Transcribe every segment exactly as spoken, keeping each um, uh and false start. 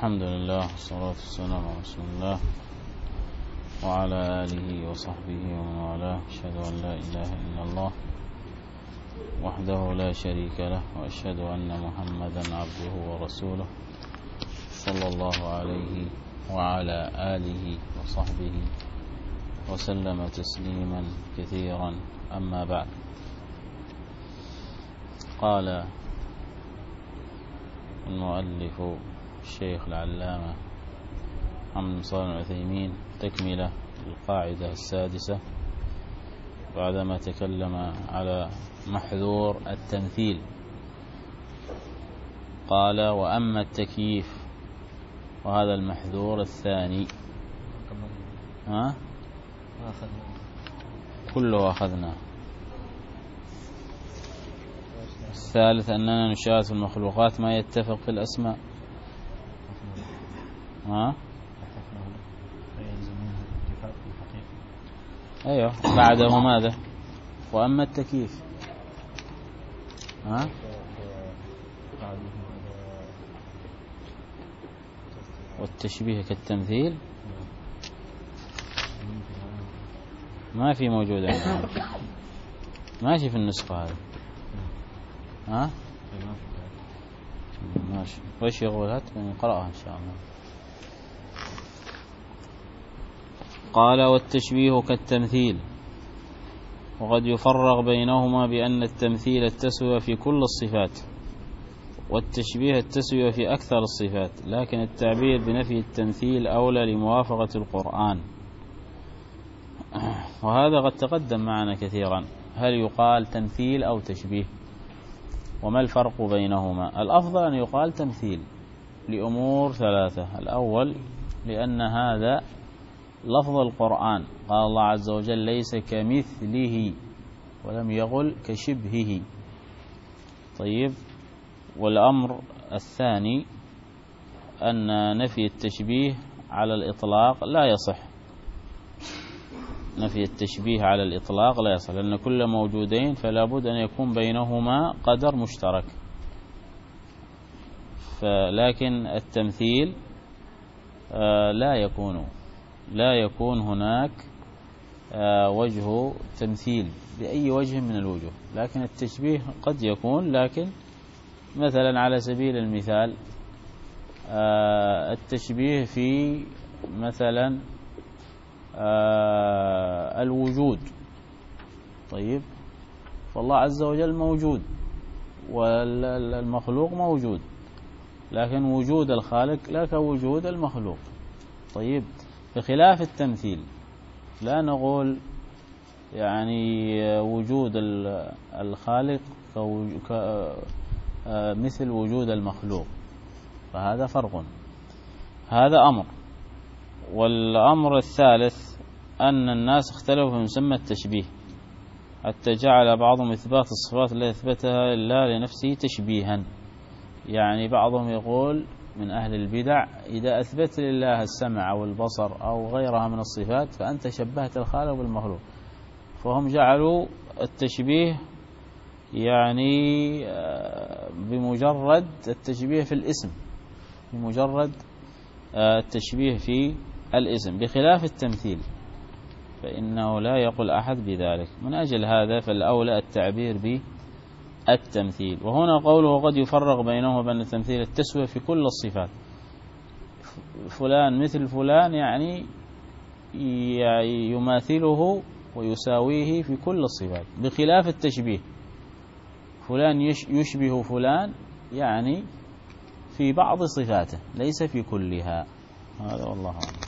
الحمد لله والصلاة والسلام على رسول الله وعلى آله وصحبه ومن والاه. أشهد أن لا إله إلا الله وحده لا شريك له، وأشهد أن محمدا عبده ورسوله صلى الله عليه وعلى آله وصحبه وسلم تسليما كثيرا. أما بعد، قال المؤلف الشيخ العلامة محمد بن صالح العثيمين تكملة القاعدة السادسة بعدما تكلم على محذور التمثيل. قال: وأما التكييف، وهذا المحذور الثاني. ها؟ كله أخذناه. الثالث أننا نشاهد في المخلوقات ما يتفق في الأسماء. ها؟ أيوه، بعده ماذا؟ وأما التكييف. ها؟ والتشبيه كالتمثيل ما في موجود عندنا، ماشي في النسخة هذه. ها؟ ماشي. وش يقول؟ هات نقرأها إن شاء الله. قال: والتشبيه كالتمثيل، وقد يفرق بينهما بأن التمثيل التسوية في كل الصفات، والتشبيه التسوية في أكثر الصفات، لكن التعبير بنفي التمثيل أولى لموافقة القرآن. وهذا قد تقدم معنا كثيرا. هل يقال تمثيل أو تشبيه؟ وما الفرق بينهما؟ الأفضل أن يقال تمثيل لأمور ثلاثة. الأول، لأن هذا لفظ القرآن، قال الله عز وجل: ليس كمثله، ولم يقل كشبهه. طيب. والأمر الثاني أن نفي التشبيه على الإطلاق لا يصح. نفي التشبيه على الإطلاق لا يصح، لأن كل موجودين فلا بد أن يكون بينهما قدر مشترك. فلكن التمثيل آه لا يكون لا يكون هناك آه وجه تمثيل بأي وجه من الوجوه، لكن التشبيه قد يكون. لكن مثلا على سبيل المثال آه التشبيه في مثلا آه الوجود. طيب، فالله عز وجل موجود والمخلوق موجود، لكن وجود الخالق لا كوجود المخلوق. طيب، بخلاف التمثيل لا نقول يعني وجود الخالق مثل وجود المخلوق، فهذا فرق. هذا أمر. والأمر الثالث أن الناس اختلفوا في مسمى التشبيه، حتى جعل بعضهم إثبات الصفات التي أثبتها لله لنفسه تشبيها. يعني بعضهم يقول من أهل البدع: إذا أثبت لله السمع أو البصر أو غيرها من الصفات فأنت شبهت الخالق بالمخلوق. فهم جعلوا التشبيه يعني بمجرد التشبيه في الاسم، بمجرد التشبيه في الاسم، بخلاف التمثيل فإنه لا يقول أحد بذلك. من أجل هذا فالأولى التعبير بالتمثيل. وهنا قوله: قد يفرق بينهما بين التمثيل التسوية في كل الصفات. فلان مثل فلان يعني يماثله ويساويه في كل الصفات، بخلاف التشبيه. فلان يشبه فلان يعني في بعض صفاته ليس في كلها. هذا والله أعلم.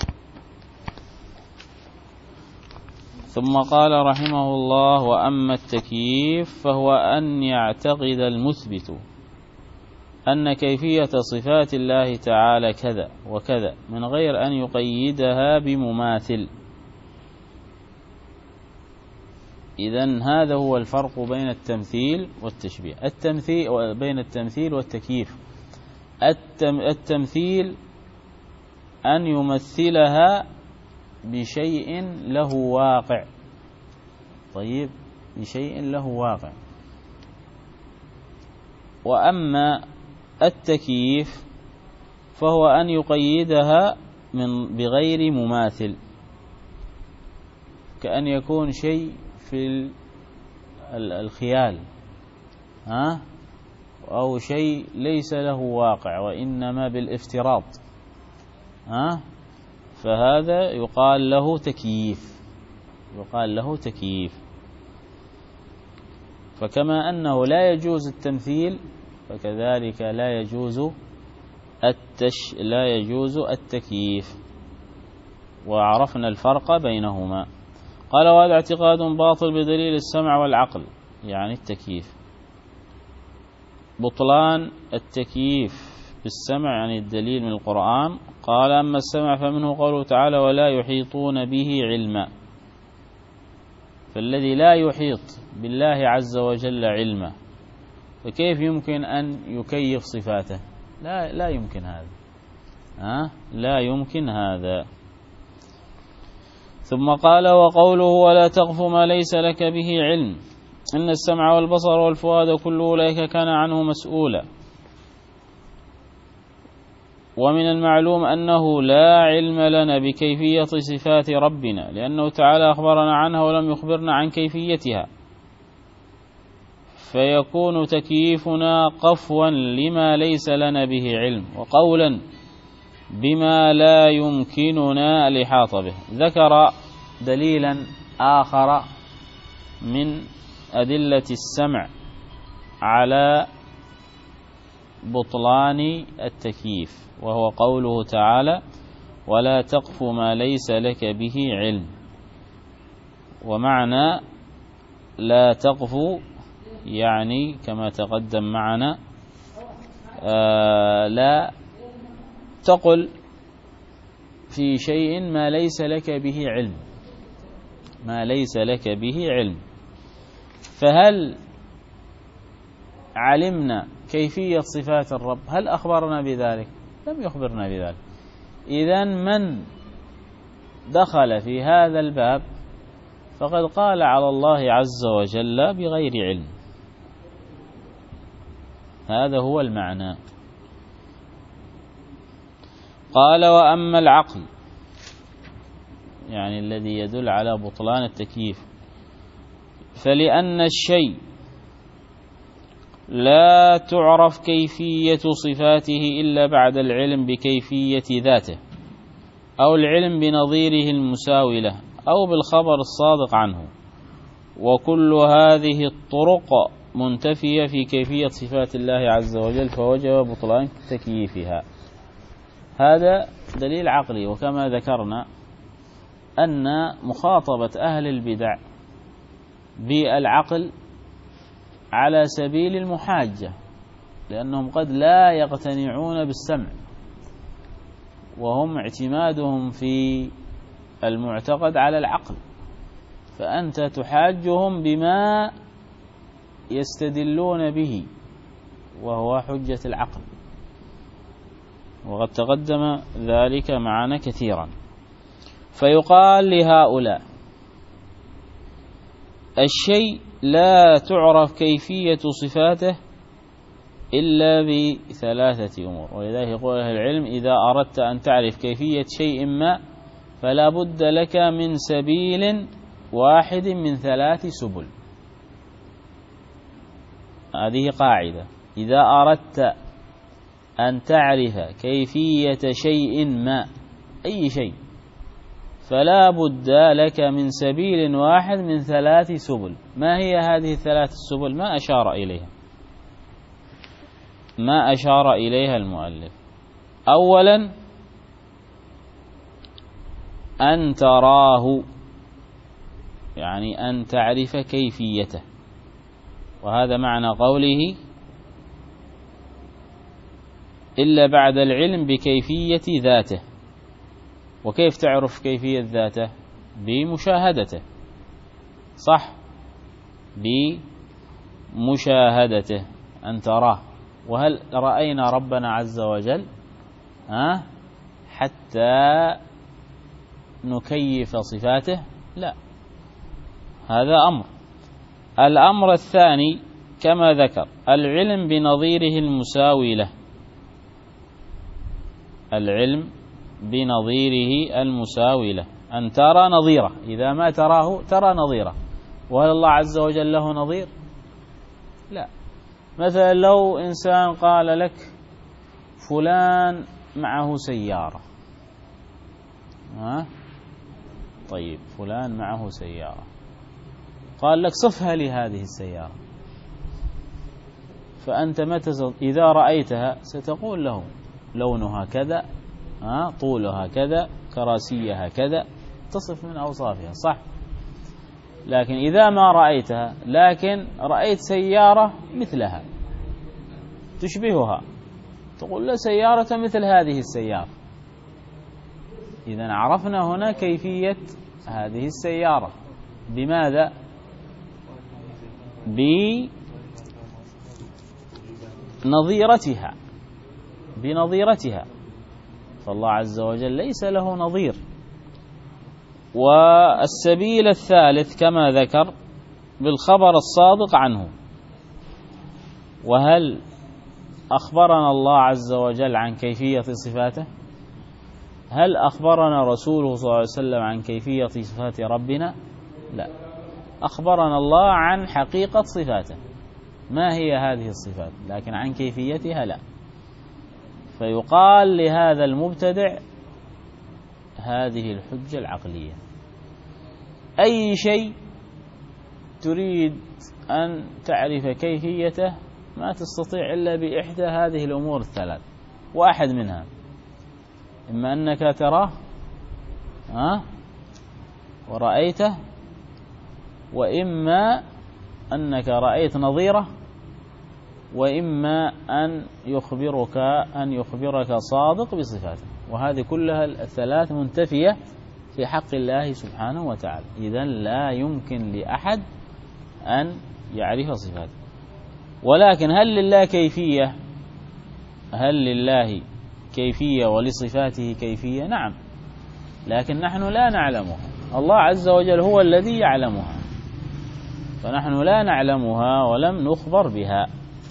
ثم قال رحمه الله: وأما التكييف فهو أن يعتقد المثبت أن كيفية صفات الله تعالى كذا وكذا من غير أن يقيدها بمماثل. إذن هذا هو الفرق بين التمثيل والتشبيه. التمثيل بين التمثيل والتكييف: التم التمثيل أن يمثلها بشيء له واقع. طيب، بشيء له واقع. وأما التكييف فهو أن يقيدها من بغير مماثل، كأن يكون شيء في الخيال ها أو شيء ليس له واقع وإنما بالافتراض ها، فهذا يقال له تكييف، يقال له تكييف. فكما أنه لا يجوز التمثيل فكذلك لا يجوز التش لا يجوز التكييف، وعرفنا الفرق بينهما. قال: وهذا اعتقاد باطل بدليل السمع والعقل، يعني التكييف. بطلان التكييف بالسمع يعني الدليل من القرآن. قال: أما السمع فمنه قوله تعالى: ولا يحيطون به علما. فالذي لا يحيط بالله عز وجل علما فكيف يمكن أن يكيف صفاته؟ لا لا يمكن هذا ها لا يمكن هذا. ثم قال: وقوله: ولا تقف ما ليس لك به علم، إن السمع والبصر والفؤاد كل أولئك كان عنه مسؤولا. ومن المعلوم أنه لا علم لنا بكيفية صفات ربنا، لأنه تعالى أخبرنا عنها ولم يخبرنا عن كيفيتها، فيكون تكييفنا قفوا لما ليس لنا به علم، وقولا بما لا يمكننا الإحاطة به. ذكر دليلا آخر من أدلة السمع على بطلان التكييف، وهو قوله تعالى: ولا تقف ما ليس لك به علم. ومعنى لا تقف يعني كما تقدم معنا آه لا تقل في شيء ما ليس لك به علم، ما ليس لك به علم. فهل علمنا كيفية صفات الرب؟ هل أخبرنا بذلك؟ لم يخبرنا بذلك. إذن من دخل في هذا الباب فقد قال على الله عز وجل بغير علم. هذا هو المعنى. قال: وأما العقل، يعني الذي يدل على بطلان التكييف، فلأن الشيء لا تعرف كيفية صفاته إلا بعد العلم بكيفية ذاته، أو العلم بنظيره المساوي له، أو بالخبر الصادق عنه، وكل هذه الطرق منتفية في كيفية صفات الله عز وجل، فوجب بطلان تكييفها. هذا دليل عقلي. وكما ذكرنا أن مخاطبة أهل البدع بالعقل على سبيل المحاجة، لأنهم قد لا يقتنعون بالسمع، وهم اعتمادهم في المعتقد على العقل، فأنت تحاجهم بما يستدلون به وهو حجة العقل، وقد تقدم ذلك معنا كثيرا. فيقال لهؤلاء: الشيء لا تعرف كيفية صفاته إلا بثلاثة أمور. ولذلك يقول أهل العلم: إذا أردت أن تعرف كيفية شيء ما فلا بد لك من سبيل واحد من ثلاث سبل. هذه قاعدة: إذا أردت أن تعرف كيفية شيء ما، أي شيء، فلا بد لك من سبيل واحد من ثلاث سبل. ما هي هذه الثلاث السبل؟ ما أشار إليها ما أشار إليها المؤلف. أولا: أن تراه، يعني أن تعرف كيفيته، وهذا معنى قوله: إلا بعد العلم بكيفية ذاته. وكيف تعرف كيفية ذاته؟ بمشاهدته، صح؟ بمشاهدته، أن تراه. وهل رأينا ربنا عز وجل ها حتى نكيف صفاته؟ لا، هذا أمر. الأمر الثاني كما ذكر: العلم بنظيره المساوي له، العلم بنظيره المساوي له، أن ترى نظيره، إذا ما تراه ترى نظيره. وهل الله عز وجل له نظير؟ لا. مثلا لو إنسان قال لك فلان معه سيارة، ها؟ طيب فلان معه سيارة، قال لك صفها لي هذه السيارة، فأنت متى إذا رأيتها ستقول له لونها كذا، ها؟ طولها كذا، كراسيها كذا، تصف من أوصافها، صح؟ لكن إذا ما رأيتها لكن رأيت سيارة مثلها تشبهها، تقول له سيارة مثل هذه السيارة. إذن عرفنا هنا كيفية هذه السيارة. بماذا؟ بنظيرتها، بنظيرتها. فالله عز وجل ليس له نظير. والسبيل الثالث كما ذكر بالخبر الصادق عنه. وهل أخبرنا الله عز وجل عن كيفية صفاته؟ هل أخبرنا رسوله صلى الله عليه وسلم عن كيفية صفات ربنا؟ لا. أخبرنا الله عن حقيقة صفاته، ما هي هذه الصفات، لكن عن كيفيتها لا. فيقال لهذا المبتدع هذه الحجة العقلية. أي شيء تريد أن تعرف كيفيته ما تستطيع إلا بإحدى هذه الأمور الثلاث، واحد منها إما أنك تراه ها ورأيته، وإما أنك رأيت نظيره، وإما أن يخبرك أن يخبرك صادق بصفاته. وهذه كلها الثلاث منتفية في حق الله سبحانه وتعالى. إذن لا يمكن لأحد أن يعرف صفاته. ولكن هل لله كيفية؟ هل لله كيفية ولصفاته كيفية؟ نعم، لكن نحن لا نعلمها. الله عز وجل هو الذي يعلمها، فنحن لا نعلمها ولم نخبر بها،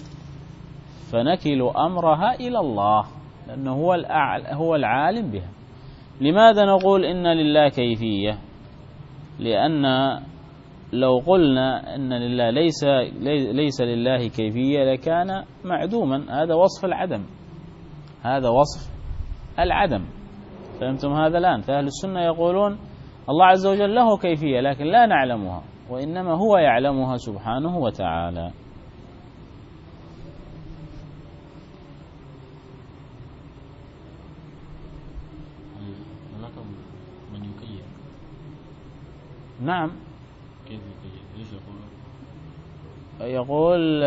فنكل أمرها إلى الله لأنه هو هو العالم بها. لماذا نقول إن لله كيفية؟ لأن لو قلنا إن لله ليس ليس لله كيفية لكان معدوما، هذا وصف العدم، هذا وصف العدم. فهمتم هذا الآن؟ فأهل السنة يقولون الله عز وجل له كيفية لكن لا نعلمها، وإنما هو يعلمها سبحانه وتعالى. من يكيف؟ نعم. كيف يكيف؟ ايش يقول؟ يقول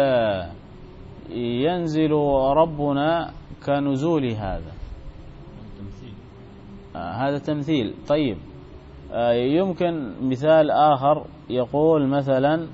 ينزل ربنا كنزول هذا. تمثيل. هذا تمثيل. طيب يمكن مثال آخر، يقول مثلا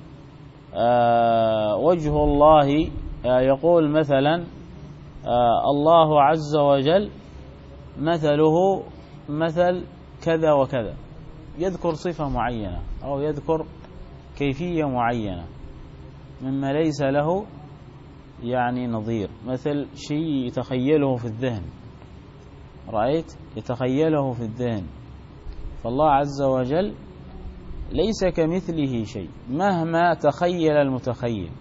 وجه الله، يقول مثلا الله عز وجل مثله مثل كذا وكذا، يذكر صفة معينة أو يذكر كيفية معينة مما ليس له يعني نظير، مثل شيء يتخيله في الذهن، رأيت يتخيله في الذهن. فالله عز وجل ليس كمثله شيء مهما تخيل المتخيل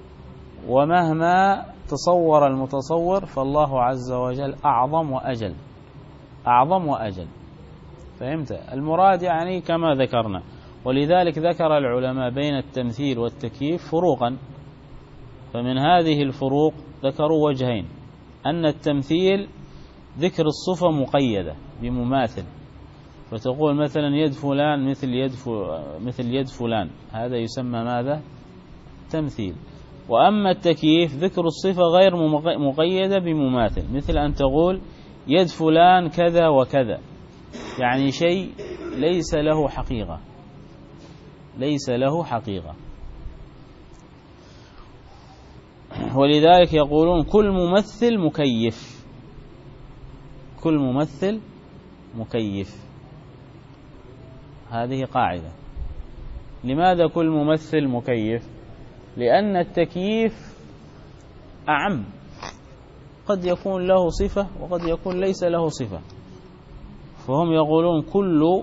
ومهما تصور المتصور، فالله عز وجل أعظم وأجل، أعظم وأجل. فهمت المراد؟ يعني كما ذكرنا. ولذلك ذكر العلماء بين التمثيل والتكييف فروقا، فمن هذه الفروق ذكروا وجهين: أن التمثيل ذكر الصفة مقيدة بمماثل، فتقول مثلا يد فلان مثل يد مثل يد فلان، هذا يسمى ماذا؟ تمثيل. وأما التكييف ذكر الصفة غير مقيدة بمماثل، مثل أن تقول يد فلان كذا وكذا، يعني شيء ليس له حقيقة، ليس له حقيقة. ولذلك يقولون كل ممثل مكيف، كل ممثل مكيف، هذه قاعدة. لماذا كل ممثل مكيف؟ لأن التكييف أعم، قد يكون له صفة وقد يكون ليس له صفة، فهم يقولون كل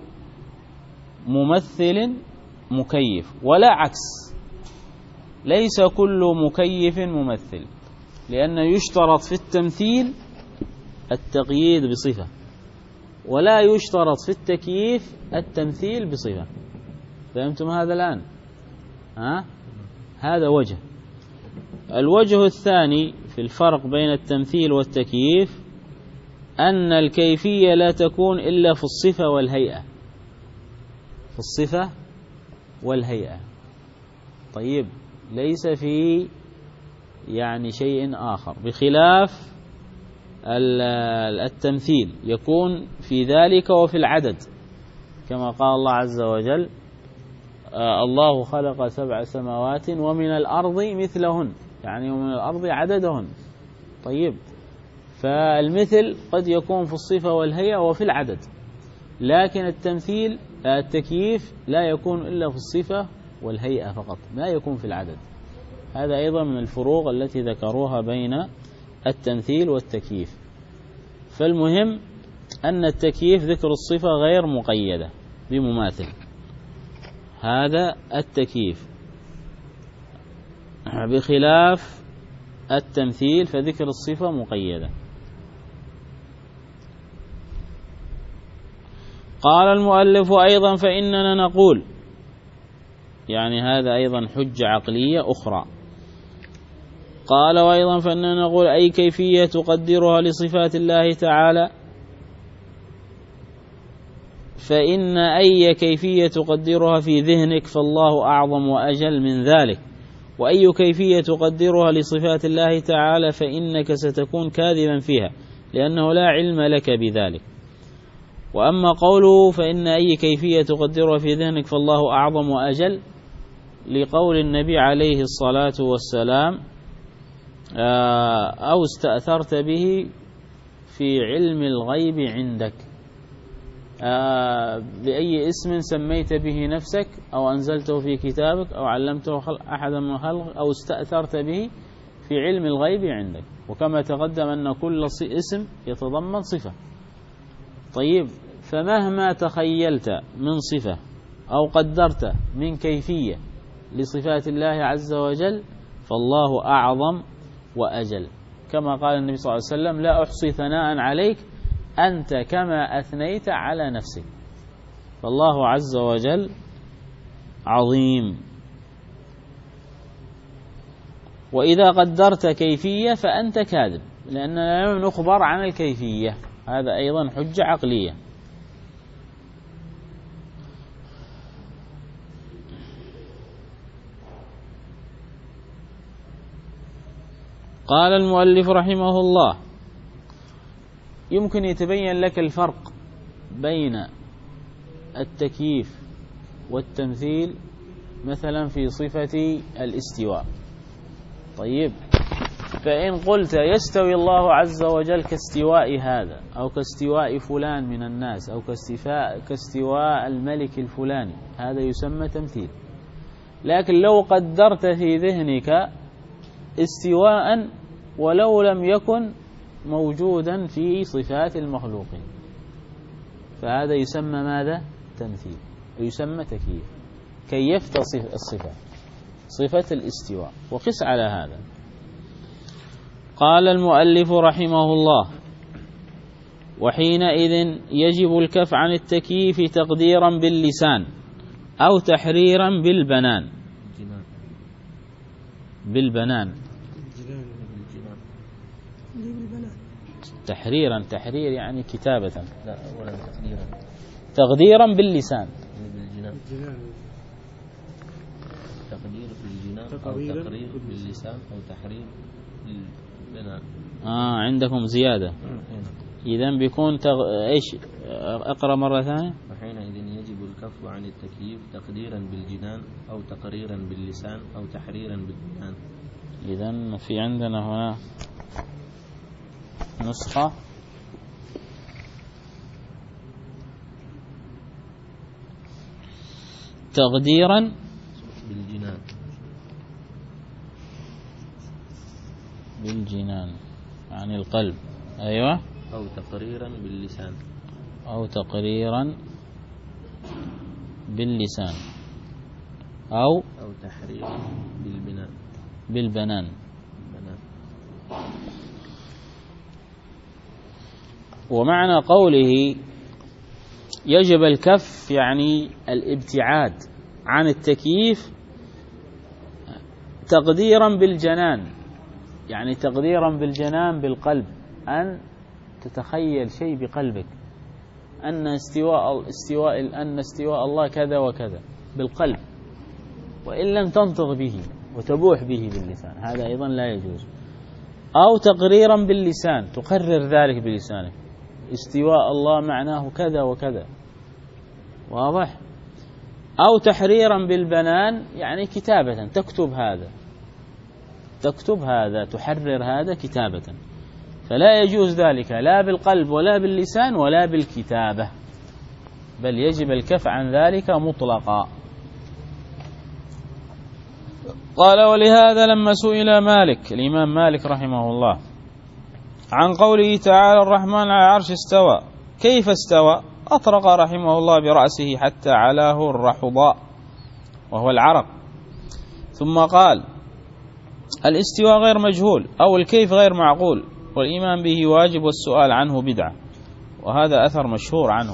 ممثل مكيف، ولا عكس، ليس كل مكيف ممثل، لأن يشترط في التمثيل التقييد بصفة، ولا يشترط في التكييف التمثيل بصفة. فهمتم هذا الآن؟ ها؟ هذا وجه. الوجه الثاني في الفرق بين التمثيل والتكييف أن الكيفية لا تكون إلا في الصفة والهيئة، في الصفة والهيئة. طيب، ليس في يعني شيء آخر، بخلاف التمثيل يكون في ذلك وفي العدد، كما قال الله عز وجل: الله خلق سبع سماوات ومن الأرض مثلهن، يعني ومن الأرض عددهن. طيب، فالمثل قد يكون في الصفة والهيئة وفي العدد، لكن التمثيل التكييف لا يكون إلا في الصفة والهيئة فقط، لا يكون في العدد. هذا أيضا من الفروق التي ذكروها بين التمثيل والتكييف. فالمهم أن التكييف ذكر الصفة غير مقيدة بمماثل، هذا التكييف، بخلاف التمثيل فذكر الصفة مقيدة. قال المؤلف: أيضا فإننا نقول، يعني هذا أيضا حجة عقلية أخرى. قال: وأيضا فإننا نقول أي كيفية تقدرها لصفات الله تعالى، فإن أي كيفية تقدرها في ذهنك فالله أعظم وأجل من ذلك، وأي كيفية تقدرها لصفات الله تعالى فإنك ستكون كاذبا فيها، لأنه لا علم لك بذلك. وأما قوله فإن أي كيفية تقدرها في ذهنك فالله أعظم وأجل، لقول النبي عليه الصلاة والسلام: أو استأثرت به في علم الغيب عندك، بأي اسم سميت به نفسك أو أنزلته في كتابك أو علمته أحدا من خلق أو استأثرت به في علم الغيب عندك. وكما تقدم أن كل اسم يتضمن صفة. طيب، فمهما تخيلت من صفة أو قدرت من كيفية لصفات الله عز وجل فالله أعظم وأجل، كما قال النبي صلى الله عليه وسلم: لا أحصي ثناء عليك أنت كما أثنيت على نفسك. فالله عز وجل عظيم. وإذا قدرت كيفية فأنت كاذب، لأننا لم نخبر عن الكيفية، هذا أيضا حجة عقلية. قال المؤلف رحمه الله: يمكن يتبين لك الفرق بين التكييف والتمثيل مثلا في صفة الاستواء. طيب، فإن قلت يستوي الله عز وجل كاستواء هذا أو كاستواء فلان من الناس أو كاستواء الملك الفلاني، هذا يسمى تمثيل. لكن لو قدرت في ذهنك استواء ولو لم يكن موجودا في صفات المخلوقين، فهذا يسمى ماذا؟ تمثيل، ويسمى تكييف. كيفت الصفة، صفة الاستواء، وقس على هذا. قال المؤلف رحمه الله: وحينئذ يجب الكف عن التكييف تقديرا باللسان أو تحريرا بالبنان. بالبنان تحريرا، تحرير يعني كتابة. لا، أولا تقديرا. تقديرا باللسان، بالجنان. تقدير بالجنان أو تقرير باللسان أو تحرير بالبنان. آه عندكم زيادة. إذن بيكون تغ... إيش؟ أقرأ مرة ثانية. وحينئذ يجب الكف عن التكييف تقديرا بالجنان أو تقريرا باللسان أو تحريرا بالبنان. إذن في عندنا هنا نسخة تقديرا بالجنان بالجنان، يعني يعني القلب. أيوة. أو تقريرا باللسان. أو تقريرا باللسان. أو أو تحريرا بالبنان. بالبنان. بنان. ومعنى قوله يجب الكف يعني الابتعاد عن التكييف تقديرا بالجنان، يعني تقديرا بالجنان بالقلب، أن تتخيل شيء بقلبك أن استواء استواء أن استواء الله كذا وكذا بالقلب، وإن لم تنطق به وتبوح به باللسان، هذا أيضا لا يجوز. أو تقريرا باللسان، تقرر ذلك بلسانك، استواء الله معناه كذا وكذا، واضح. أو تحريرا بالبنان يعني كتابة، تكتب هذا تكتب هذا تحرر هذا كتابة، فلا يجوز ذلك لا بالقلب ولا باللسان ولا بالكتابة، بل يجب الكف عن ذلك مطلقا. قال ولهذا لما سئل مالك الإمام مالك رحمه الله عن قوله تعالى الرحمن على العرش استوى كيف استوى، أطرق رحمه الله برأسه حتى علاه الرحضاء وهو العرق، ثم قال الاستواء غير مجهول أو الكيف غير معقول، والإيمان به واجب والسؤال عنه بدعة. وهذا أثر مشهور عنه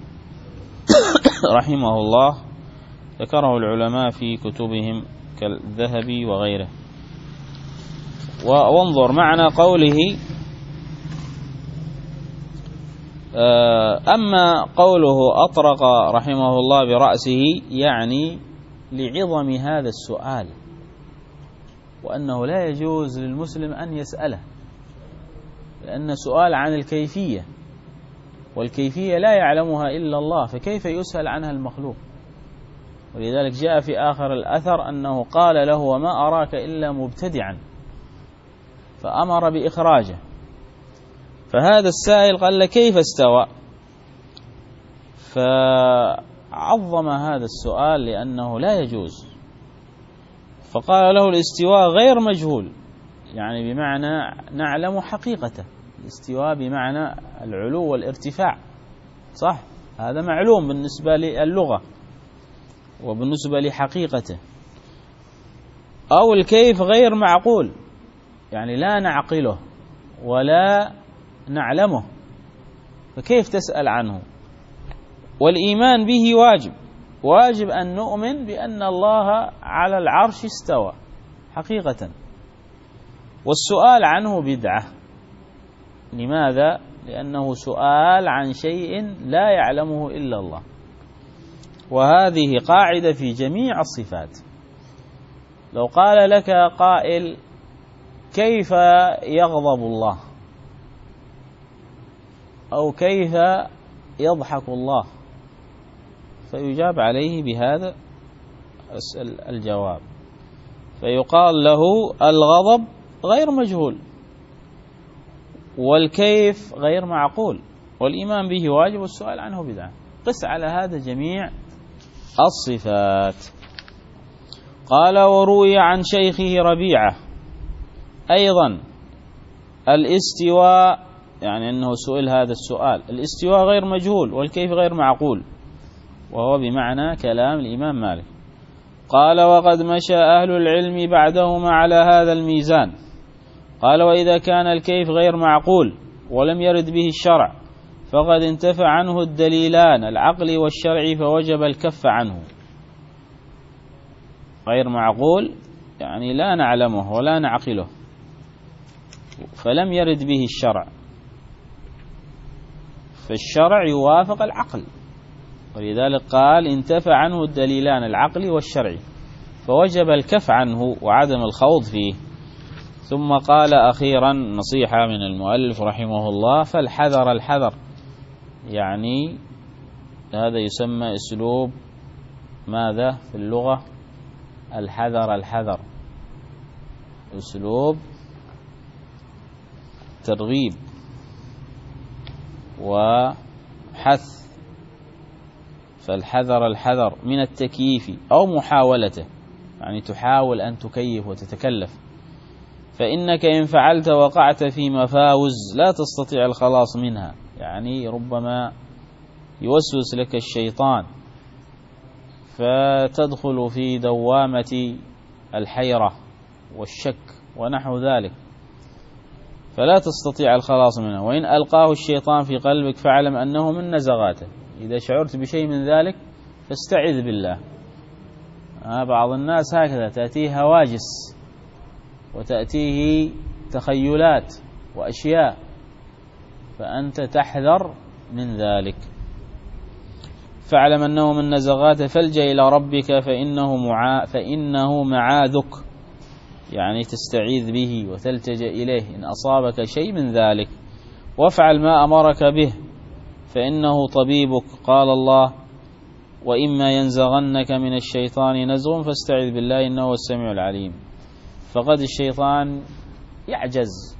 رحمه الله، ذكره العلماء في كتبهم كالذهبي وغيره. وانظر معنى قوله أما قوله أطرق رحمه الله برأسه يعني لعظم هذا السؤال، وأنه لا يجوز للمسلم أن يسأله، لأن سؤال عن الكيفية، والكيفية لا يعلمها إلا الله، فكيف يسأل عنها المخلوق؟ ولذلك جاء في آخر الأثر أنه قال له وما أراك إلا مبتدعا، فأمر بإخراجه. فهذا السائل قال له كيف استوى، فعظم هذا السؤال لأنه لا يجوز، فقال له الاستواء غير مجهول، يعني بمعنى نعلم حقيقته، الاستواء بمعنى العلو والارتفاع، صح، هذا معلوم بالنسبة للغة وبالنسبة لحقيقته. أو الكيف غير معقول، يعني لا نعقله ولا نعلمه، فكيف تسأل عنه؟ والإيمان به واجب، واجب أن نؤمن بأن الله على العرش استوى حقيقة، والسؤال عنه بدعة. لماذا؟ لأنه سؤال عن شيء لا يعلمه إلا الله، وهذه قاعدة في جميع الصفات. لو قال لك قائل كيف يغضب الله أو كيف يضحك الله، فيجاب عليه بهذا الجواب، فيقال له الغضب غير مجهول والكيف غير معقول والإيمان به واجب والسؤال عنه بدعة. قس على هذا جميع الصفات. قال وروي عن شيخه ربيعة أيضا الاستواء، يعني أنه سئل هذا السؤال، الاستواء غير مجهول والكيف غير معقول، وهو بمعنى كلام الإمام مالك. قال وقد مشى أهل العلم بعدهما على هذا الميزان. قال وإذا كان الكيف غير معقول ولم يرد به الشرع فقد انتفى عنه الدليلان العقلي والشرعي فوجب الكف عنه. غير معقول يعني لا نعلمه ولا نعقله، فلم يرد به الشرع، فالشرع يوافق العقل، ولذلك قال انتفى عنه الدليلان العقلي والشرعي فوجب الكف عنه وعدم الخوض فيه. ثم قال أخيرا نصيحة من المؤلف رحمه الله فالحذر الحذر، يعني هذا يسمى أسلوب ماذا في اللغة؟ الحذر الحذر، أسلوب ترغيب وحث، فالحذر الحذر من التكييف أو محاولته، يعني تحاول أن تكيف وتتكلف، فإنك إن فعلت وقعت في مفاوز لا تستطيع الخلاص منها. يعني ربما يوسوس لك الشيطان فتدخل في دوامة الحيرة والشك ونحو ذلك، فلا تستطيع الخلاص منها. وإن ألقاه الشيطان في قلبك فاعلم أنه من نزغاته. إذا شعرت بشيء من ذلك فاستعذ بالله. آه بعض الناس هكذا تأتيه هواجس وتأتيه تخيلات وأشياء، فأنت تحذر من ذلك. فاعلم أنه من نزغاته فالجأ إلى ربك فإنه, معا فإنه معاذك، يعني تستعيذ به وتلتجأ إليه إن أصابك شيء من ذلك. وافعل ما أمرك به فإنه طبيبك. قال الله: وإما ينزغنك من الشيطان نزغ فاستعذ بالله إنه هو السميع العليم. فقد الشيطان يعجز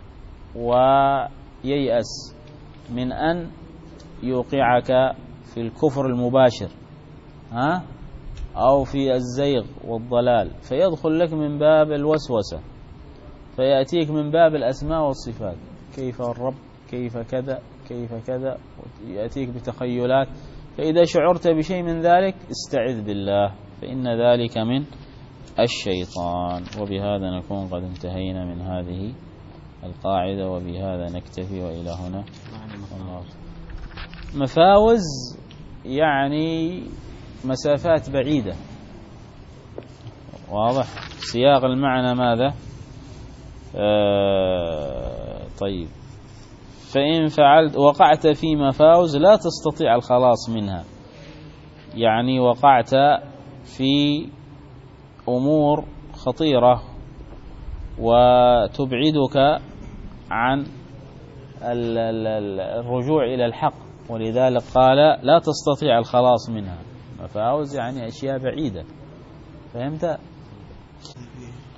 وييأس من أن يوقعك في الكفر المباشر ها أو في الزيغ والضلال، فيدخل لك من باب الوسوسة، فيأتيك من باب الأسماء والصفات، كيف الرب، كيف كذا، كيف كذا، يأتيك بتخيلات. فإذا شعرت بشيء من ذلك استعذ بالله، فإن ذلك من الشيطان. وبهذا نكون قد انتهينا من هذه القاعدة، وبهذا نكتفي، وإلى هنا. مفاوز يعني مسافات بعيدة، واضح؟ سياق المعنى ماذا؟ آه طيب، فإن فعلت وقعت في مفاوز لا تستطيع الخلاص منها، يعني وقعت في أمور خطيرة وتبعدك عن الرجوع إلى الحق، ولذلك قال لا تستطيع الخلاص منها. مفاوز يعني أشياء بعيدة، فهمت؟